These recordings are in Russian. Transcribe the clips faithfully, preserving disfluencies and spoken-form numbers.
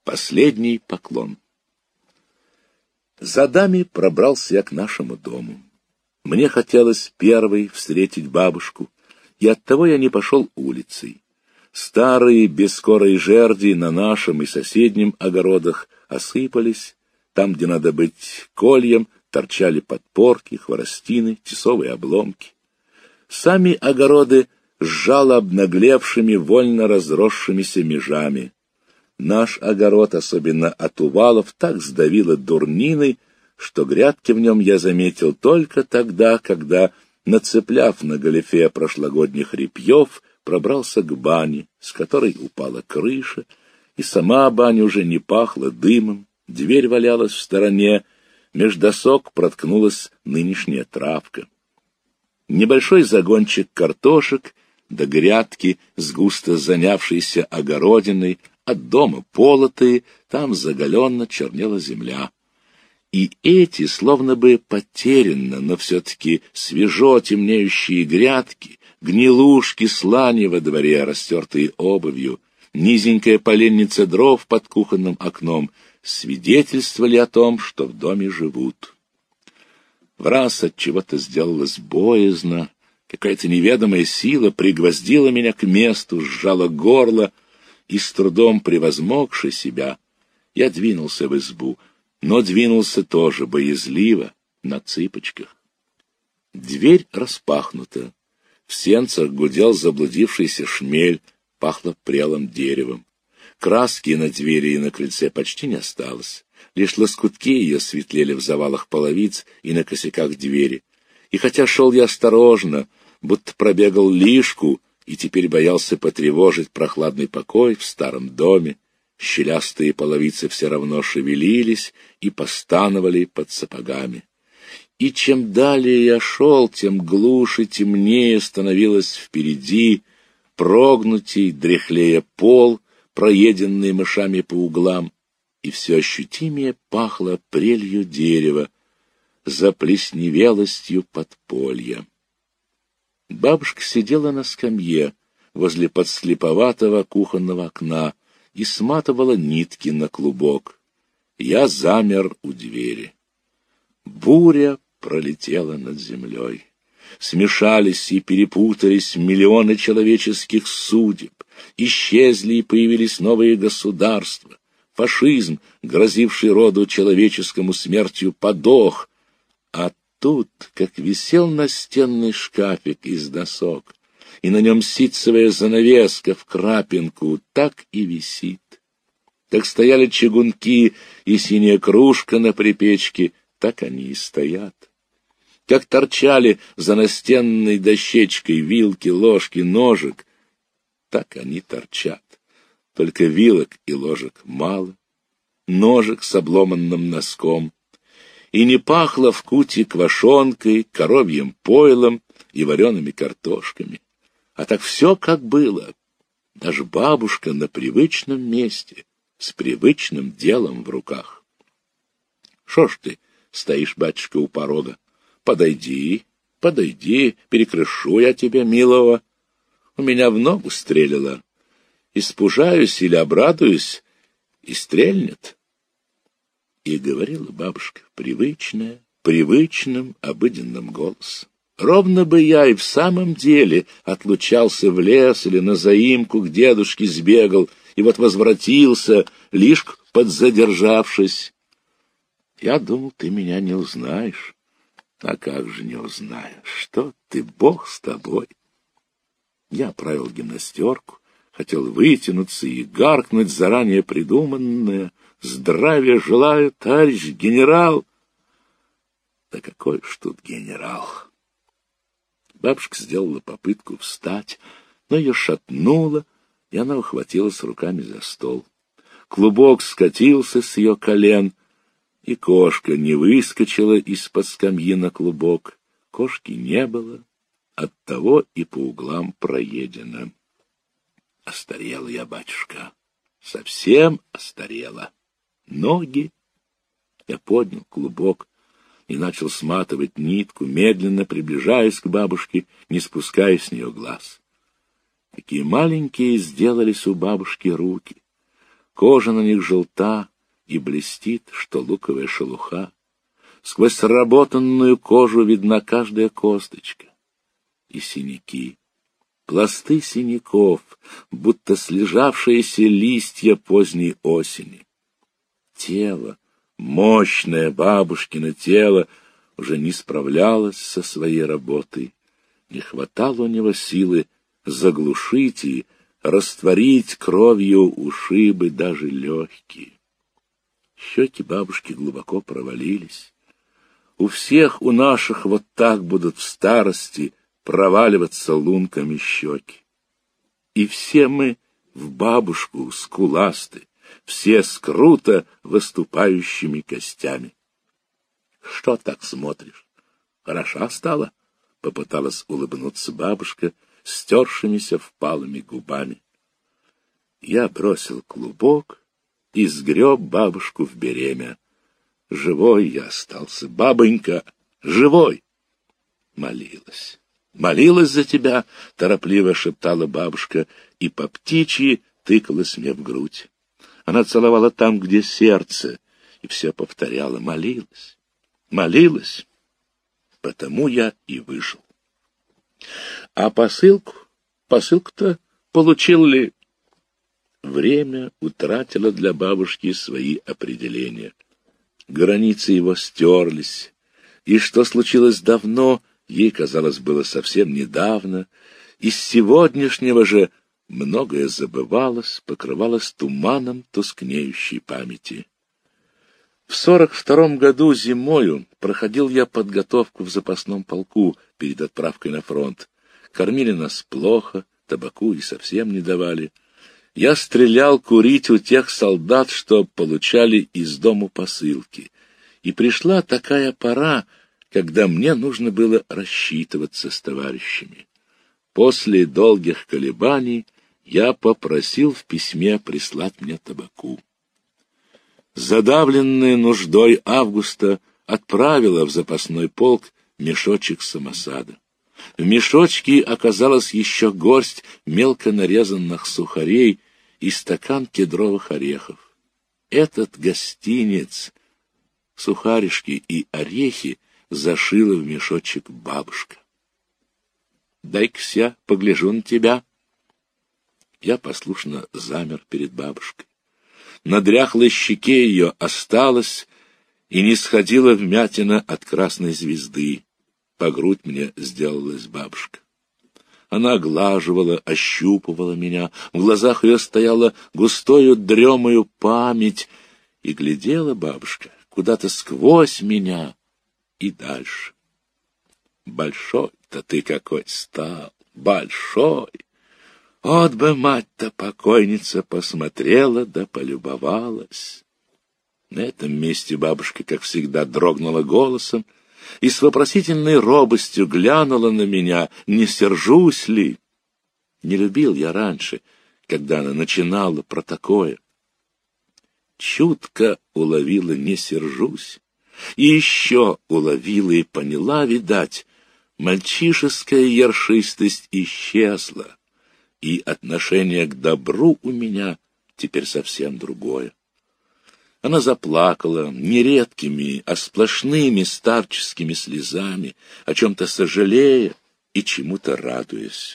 Последний поклон. За дами пробрался я к нашему дому. Мне хотелось первой встретить бабушку, и оттого я не пошел улицей. Старые бескорые жерди на нашем и соседнем огородах осыпались. Там, где надо быть кольем, торчали подпорки, хворостины, тесовые обломки. Сами огороды сжало обнаглевшими, вольно разросшимися межами. Наш огород, особенно от увалов, так сдавило дурниной, что грядки в нем я заметил только тогда, когда, нацепляв на галифе прошлогодних репьев, пробрался к бане, с которой упала крыша, и сама баня уже не пахла дымом, дверь валялась в стороне, меж досок проткнулась нынешняя травка. Небольшой загончик картошек до грядки с густо занявшейся огородиной, от дома полотые, там заголенно чернела земля. И эти, словно бы потерянно, но все-таки свежо темнеющие грядки, гнилушки слани во дворе, растертые обувью, низенькая поленница дров под кухонным окном свидетельствовали о том, что в доме живут. Враз от чего-то сделалось боязно, какая-то неведомая сила пригвоздила меня к месту, сжала горло, и с трудом превозмогши себя, я двинулся в избу, но двинулся тоже боязливо, на цыпочках. Дверь распахнута. В сенцах гудел заблудившийся шмель, пахло прелым деревом. Краски на двери и на крыльце почти не осталось. Лишь лоскутки ее светлели в завалах половиц и на косяках двери. И хотя шел я осторожно, будто пробегал лишку, и теперь боялся потревожить прохладный покой в старом доме, щелястые половицы все равно шевелились и постановали под сапогами. И чем далее я шел, тем глуше, темнее становилось впереди, прогнутый, дряхлее пол, проеденный мышами по углам, и все ощутимее пахло прелью дерева, заплесневелостью подполья. Бабушка сидела на скамье возле подслеповатого кухонного окна и сматывала нитки на клубок. Я замер у двери. Буря пролетела над землей. Смешались и перепутались миллионы человеческих судеб. Исчезли и появились новые государства. Фашизм, грозивший роду человеческому смертью, подох. А тут, как висел настенный шкафик из досок, и на нем ситцевая занавеска в крапинку, так и висит. Как стояли чугунки и синяя кружка на припечке, так они и стоят. Как торчали за настенной дощечкой вилки, ложки, ножек, так они торчат. Только вилок и ложек мало, ножек с обломанным носком, и не пахло в куте квашонкой, коровьим пойлом и вареными картошками. А так все как было, даже бабушка на привычном месте, с привычным делом в руках. — Шо ж ты стоишь, батюшка, у порога? Подойди, подойди, перекрышу я тебя, милого. У меня в ногу стреляло. Испужаюсь или обрадуюсь, и стрельнет. И говорила бабушка привычная, привычным, обыденным голосом. Ровно бы я и в самом деле отлучался в лес или на заимку к дедушке сбегал, и вот возвратился, лишь подзадержавшись. Я думал, ты меня не узнаешь. А как же не узнаешь? Что ты, Бог с тобой? Я оправил гимнастерку, хотел вытянуться и гаркнуть заранее придуманное: «Здравия желаю, товарищ генерал!» Да какой ж тут генерал! Бабушка сделала попытку встать, но ее шатнуло, и она ухватилась руками за стол. Клубок скатился с ее колен, и кошка не выскочила из-под скамьи на клубок. Кошки не было, оттого и по углам проедено. Остарела я, батюшка, совсем остарела. Ноги. Я поднял клубок и начал сматывать нитку, медленно приближаясь к бабушке, не спуская с нее глаз. Какие маленькие сделались у бабушки руки. Кожа на них желта и блестит, что луковая шелуха. Сквозь сработанную кожу видна каждая косточка. И синяки, пласты синяков, будто слежавшиеся листья поздней осени. Тело, мощное бабушкино тело, уже не справлялось со своей работой. Не хватало у него силы заглушить и растворить кровью ушибы даже легкие. Щеки бабушки глубоко провалились. У всех у наших вот так будут в старости проваливаться лунками щеки. И все мы в бабушку скуласты, все с круто выступающими костями. — Что так смотришь? Хороша стала? — попыталась улыбнуться бабушка стершимися впалыми губами. Я бросил клубок и сгреб бабушку в беремя. Живой я остался, бабонька, живой! Молилась. Молилась за тебя, — торопливо шептала бабушка, и по птичьи тыкалась мне в грудь. Она целовала там, где сердце, и все повторяла: молилась, молилась. Потому я и вышел. А посылку, посылку-то получил ли? Время утратило для бабушки свои определения. Границы его стерлись, и что случилось давно, ей, казалось, было совсем недавно. Из сегодняшнего же многое забывалось, покрывалось туманом тускнеющей памяти. В сорок втором году зимою проходил я подготовку в запасном полку перед отправкой на фронт. Кормили нас плохо, табаку и совсем не давали. Я стрелял курить у тех солдат, что получали из дому посылки. И пришла такая пора, когда мне нужно было рассчитываться с товарищами. После долгих колебаний я попросил в письме прислать мне табаку. Задавленная нуждой Августа отправила в запасной полк мешочек самосада. В мешочке оказалась еще горсть мелко нарезанных сухарей и стакан кедровых орехов. Этот гостинец, сухаришки и орехи, зашила в мешочек бабушка. «Дай-ка я погляжу на тебя». Я послушно замер перед бабушкой. На дряхлой щеке ее осталась и не сходила вмятина от красной звезды. По грудь мне сделалась бабушка. Она оглаживала, ощупывала меня, в глазах ее стояла густою дремою память, и глядела бабушка куда-то сквозь меня и дальше. Большой-то ты какой стал, большой! Вот бы мать-то покойница посмотрела да полюбовалась. На этом месте бабушка, как всегда, дрогнула голосом и с вопросительной робостью глянула на меня, не сержусь ли. Не любил я раньше, когда она начинала про такое. Чутко уловила «не сержусь», и еще уловила и поняла, видать, мальчишеская ершистость исчезла, и отношение к добру у меня теперь совсем другое. Она заплакала не редкими, а сплошными старческими слезами, о чем-то сожалея и чему-то радуясь.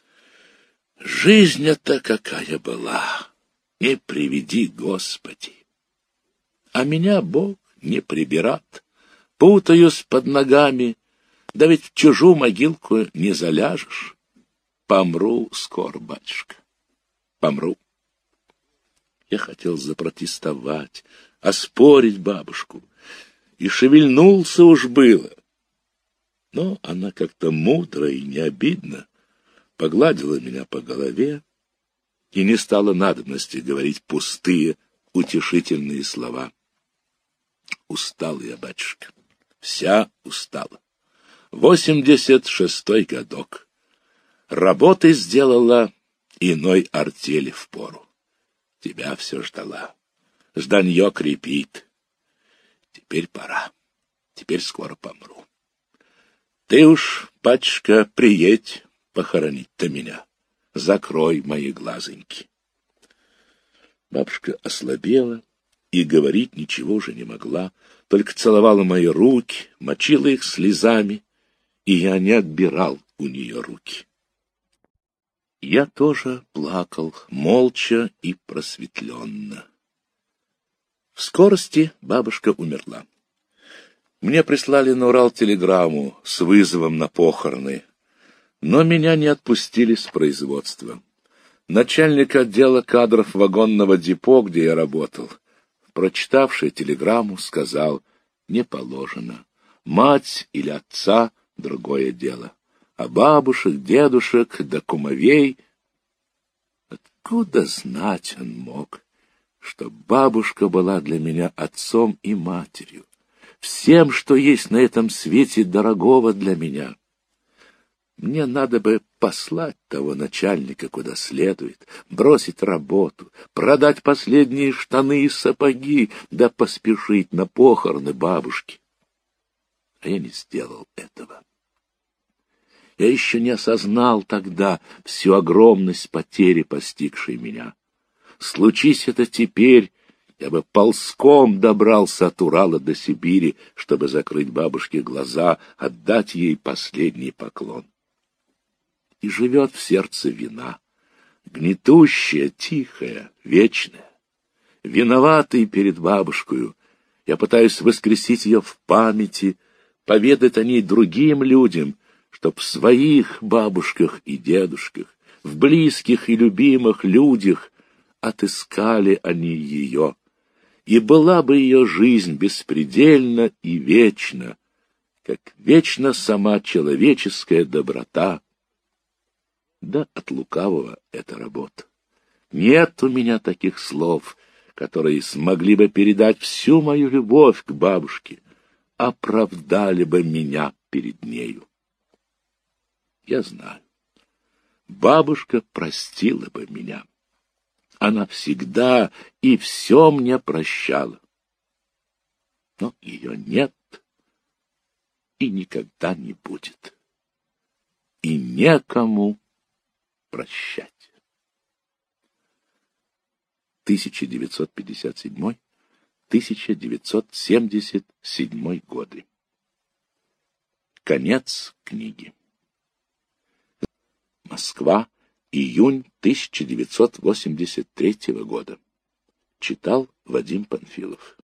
Жизнь-то какая была, не приведи Господи! А меня Бог не прибират, путаюсь под ногами, да ведь в чужую могилку не заляжешь. Помру скоро, батюшка, помру. Я хотел запротестовать, оспорить бабушку, и шевельнулся уж было. Но она как-то мудро и необидно погладила меня по голове и не стала надобности говорить пустые, утешительные слова. Устал я, батюшка, вся устала. Восемьдесят шестой годок. Работы сделала иной артели впору. Тебя все ждала. Жданье крепит. Теперь пора. Теперь скоро помру. Ты уж, батюшка, приедь похоронить-то меня. Закрой мои глазоньки. Бабушка ослабела и говорить ничего уже не могла, только целовала мои руки, мочила их слезами, и я не отбирал у нее руки. Я тоже плакал, молча и просветленно. В скорости бабушка умерла. Мне прислали на Урал телеграмму с вызовом на похороны, но меня не отпустили с производства. Начальник отдела кадров вагонного депо, где я работал, прочитавший телеграмму, сказал: не положено. Мать или отца — другое дело. А бабушек, дедушек да кумовей... Откуда знать он мог, что бабушка была для меня отцом и матерью, всем, что есть на этом свете дорогого для меня? Мне надо бы послать того начальника куда следует, бросить работу, продать последние штаны и сапоги, да поспешить на похороны бабушки. А я не сделал этого. Я еще не осознал тогда всю огромность потери, постигшей меня. Случись это теперь, я бы ползком добрался от Урала до Сибири, чтобы закрыть бабушке глаза, отдать ей последний поклон. И живет в сердце вина, гнетущая, тихая, вечная. Виноватый перед бабушкою, я пытаюсь воскресить ее в памяти, поведать о ней другим людям, чтоб в своих бабушках и дедушках, в близких и любимых людях отыскали они ее, и была бы ее жизнь беспредельна и вечна, как вечна сама человеческая доброта. Да от лукавого эта работа. Нет у меня таких слов, которые смогли бы передать всю мою любовь к бабушке, оправдали бы меня перед нею. Я знаю, бабушка простила бы меня. Она всегда и все мне прощала. Но ее нет и никогда не будет. И некому прощать. тысяча девятьсот пятьдесят седьмой — тысяча девятьсот семьдесят седьмой годы. Конец книги. Москва, июнь тысяча девятьсот восемьдесят третьего года. Читал Вадим Панфилов.